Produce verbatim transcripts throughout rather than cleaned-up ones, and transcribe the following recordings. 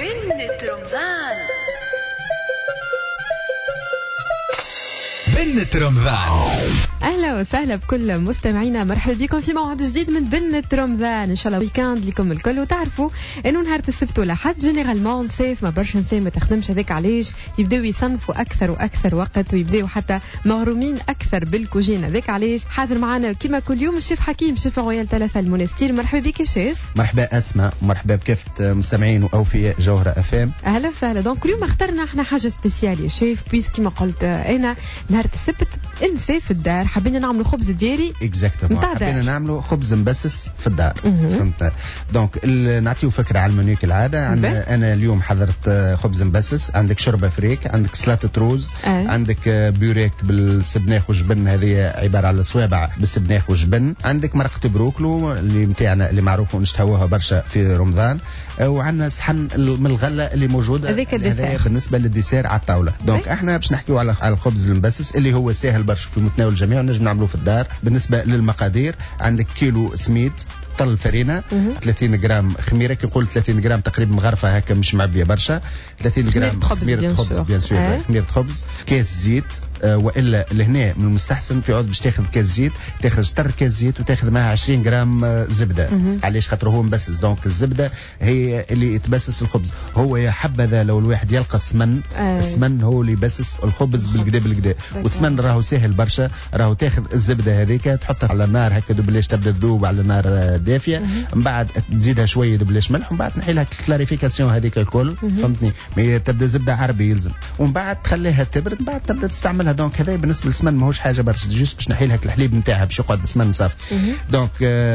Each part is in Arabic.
بنت رمضان. بنت رمضان. اهلا وسهلا بكل مستمعينا، مرحبا بكم في موعد جديد من بنت رمضان. ان شاء الله ويكاند لكم الكل. وتعرفوا انه نهار السبت والاحد جينيرالمون صيف ما برشا نساء ما تخدمش، هذاك علاش يبداو يصنفوا اكثر واكثر وقت ويبداو حتى مغرومين اكثر بالكوجين. هذاك علاش حاضر معنا كما كل يوم الشيف حكيم، شيف رويال تلاسا المونستير. مرحبا بك يا شيف. مرحبا اسماء، مرحبا بكافه مستمعين واوفياء جوهره افام. اهلا وسهلا. دونك اليوم اخترنا احنا حاجه سبيسيال يا شيف، بيس كما قلت انا نهار السبت انسى في الدار حابين نعملوا خبز دياري. اكزاكتومون، حابين نعملوا خبز مبسس في الدار. فهمت؟ دونك نعطيو فكره على المنيو كالعاده. انا اليوم حضرت خبز مبسس، عندك شوربه فريك، عندك سلطه روز، أه. عندك بيوريك بالسبناخ وجبن، هذه عباره على صوابع بالسبناخ وجبن، عندك مرقه بروكلو اللي نتاعنا اللي معروف ونشتهوها برشا في رمضان، وعندنا صحن من الغله اللي موجوده هذا بالنسبه للديسير على الطاوله. دونك احنا باش نحكيو على الخبز المبسس اللي هو سهل برشا في متناول الجميع ونجم نعملوه في الدار. بالنسبه للمقادير عندك كيلو سميد، طل فرينه، ثلاثين غرام خميره، كي نقول ثلاثين غرام تقريبا مغرفه هكا مش معبيه برشا، ثلاثين غرام خميره خبز بيان سور، آه. خميره خبز، كاس زيت، آه والا لهنا من المستحسن في عود باش تاخذ كاس زيت تاخذ شطر كاس زيت وتاخذ معها عشرين غرام آه زبده. مم. علاش؟ خاطر هو مبسس، دونك الزبده هي اللي تبسس الخبز. هو يا حبذا لو الواحد يلقى السمن، آه. السمن هو اللي يبسس الخبز بالكدا بالكدا، والسمن راهو ساهل برشا، راهو تاخذ الزبده هذيك تحطها على النار هكا دوبلاش تبدا تذوب على النار آه دافيه، من بعد تزيدها شويه دبلاش ملح، ومن بعد تنحي لها كلاريفيكاسيون هذيك الكل. فهمتني؟ مي تبدا زبده عربي يلزم، ومن بعد تخليها تبرد، من بعد تبدا تستعملها. دونك هذا بالنسبه للسمن ماهوش حاجه برشا، جوست باش نحي لها الحليب نتاعها باش يقعد السمن صافي. دونك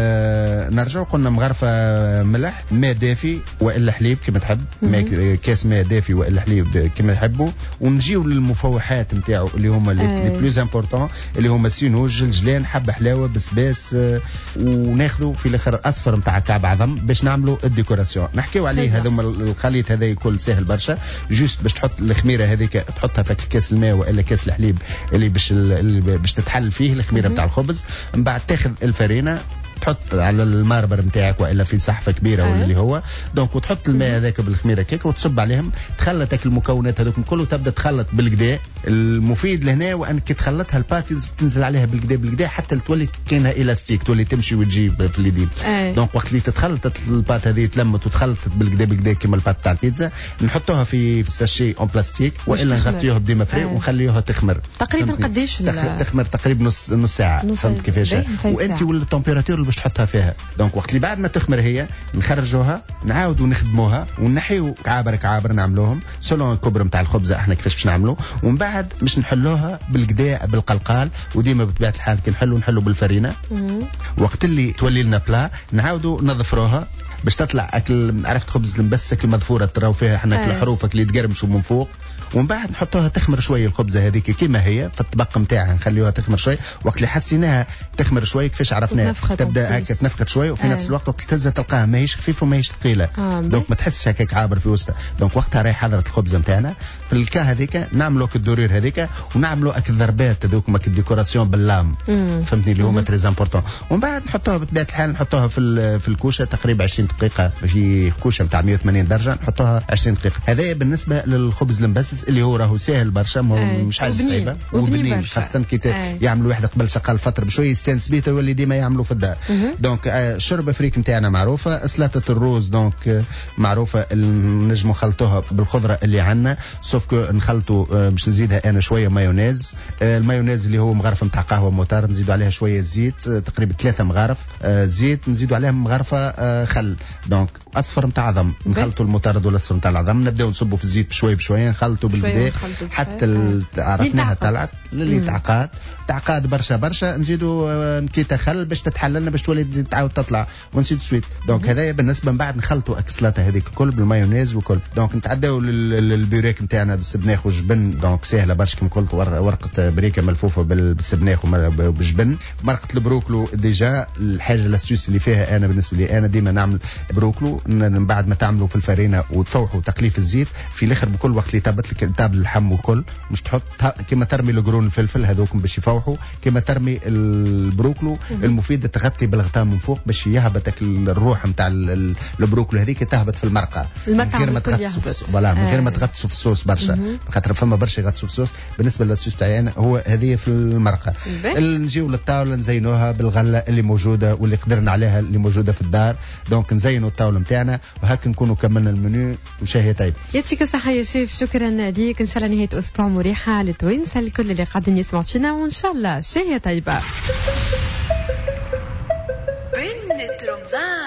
آه نرجعوا قلنا مغرفه ملح، ماء دافي والا حليب كما تحب، ماء كاس ماء دافي والا حليب كما تحبوا، ونجيو للمفوحات نتاعو اللي هما لي بلوز امبورطون اللي هما سينوج، جلجلان، حبه حلاوه، بسباس، آه وناخذوا في الاخر اصفر نتاع كعب عظم باش نعملوا الديكوراسيون. نحكيو عليه هذوما الخليط هذا يكون سهل برشا، جوست باش تحط الخميره هذيك تحطها في كاس الماء والا كاس الحليب اللي باش باش تتحل فيه الخميره نتاع الخبز. من بعد تاخذ الفرينه تحط على الماربر نتاعك والا في صحفه كبيره ولا اللي هو، دونك وتحط الماء هذاك بالخميره كيك وتصب عليهم، تخلطك المكونات هذوك كله وتبدا تخلط بالكدا. المفيد لهنا وانك كي تخلطها الباتيز بتنزل عليها بالكدا بالكدا حتى تولي كانها الاستيك، تولي تمشي وتجي في اليدين. دونك وقت اللي تتخلطت البات هذه تلمت وتخلطت بالكدا بالكدا كيما البات تاع البيتزا، نحطوها في في ساشي اون بلاستيك والا نغطيوها بديما فري ونخليوها تخمر. تقريبا قديش تخمر؟ تقريبا نص نص ساعه. فهمت كيفاش؟ وانت والتمبيراتور باش تحطها فيها. دونك وقت اللي بعد ما تخمر هي نخرجوها نعاودوا نخدموها ونحيو كعابر كعابر نعملوهم سولون الكبر نتاع الخبزه احنا كيفاش باش نعملوا، ومن بعد باش نحلوها بالكدا بالقلقال، وديما بطبيعه الحال كي نحلو نحلو بالفرينه. وقت اللي تولي لنا بلا نعاودوا نظفروها باش تطلع اكل. عرفت خبز المبسس اكل مذفوره تراو فيها احنا اكل حروفك اللي تقرمشوا من فوق، ومن بعد نحطوها تخمر شويه الخبزه هذيك كما هي في الطبق نتاعها، نخليوها تخمر شويه. وقت اللي حسيناها تخمر شويه كيفاش عرفناها تبدا هكا تنفخت شويه، وفي آه. نفس الوقت وقت تهزها تلقاها ماهيش خفيفه وماهيش ثقيله. آه دونك ما تحسش هكاك عابر في وسطها. دونك وقتها راهي حضرت الخبزه نتاعنا في الكا هذيك، نعملوا الدورير هذيك ونعملوا اك الضربات هذوك ماك الديكوراسيون باللام. فهمتني اللي هما تريز امبورطون. ومن بعد نحطوها بطبيعه الحال نحطوها في في الكوشه تقريبا عشرين دقيقه في كوشه نتاع مية وثمانين درجه، نحطوها عشرين دقيقه. هذا بالنسبه للخبز المبسس اللي هو راهو سهل برشا، مش حاجه صعيبه وبنين، خاصه كي يعملوا واحد قبل شقال فتره بشويه يستانس بيه يولي ديما يعملوا في الدار. دونك الشوربه فريك نتاعنا معروفه، سلطه الروز دونك معروفه، نجموا نخلطوها بالخضره اللي عندنا، سوف كو نخلطوا باش نزيدها انا شويه مايونيز، المايونيز اللي هو مغرفه نتاع قهوه موتار، نزيدوا عليها شويه زيت تقريبا ثلاثه مغارف زيت، نزيدوا عليها مغرفه خل، دونك اصفر نتاع عظم، نخلطوا المطارد والاصفر نتاع العظم، نبداو نصبوا في الزيت بشويه بشويه، نخلطوا بالبدا حتى عرفناها طلعت للي تعقاد تعقاد برشا برشا، نزيدوا نكيته خل باش تتحللنا باش تولي تزيد تعاود تطلع ونسيت سويت. دونك هذايا بالنسبه من بعد نخلطوا اكسلاته هذيك الكل بالمايونيز وكل. دونك نتعداو للبيوريك نتاعنا بالسبناخ وجبن، دونك سهله برشا كما قلت، ورقه بريكه ملفوفه بالسبناخ وبالجبن. مرقه البروكلو ديجا الحاجه الاستوس اللي فيها انا بالنسبه لي انا ديما نعمل بروكلو من بعد ما تعملوا في الفرينه وتفوحوا تقليف الزيت في الاخر بكل وقت اللي تبت لك تابل اللحم وكل، مش تحط كما ترمي الجرو قرون الفلفل هذوكم باش يفوحوا، كما ترمي البروكلو المفيد تغطي بالغطاء من فوق باش يهبطك الروح نتاع البروكلو هذيك تهبط في المرقه من غير ما تغطسوا فوالا من غير ما تغطسوا في الصوص برشا، خاطر فما برشا يغطسوا في الصوص. بالنسبه للصوص تاعي انا هو هذه في المرقه. نجيو للطاوله نزينوها بالغله اللي موجوده واللي قدرنا عليها اللي موجوده في الدار، دونك نزينوا الطاوله نتاعنا وهكا نكونوا كملنا المنيو وشاهي طيب. يعطيك الصحه يا شيف، شكرا ليك. ان شاء الله نهايه اسبوع مريحه للتوانسه الكل اللي قاعدين يسمعوا فينا، وان شاء الله شاهي طيبه. بنت رمضان.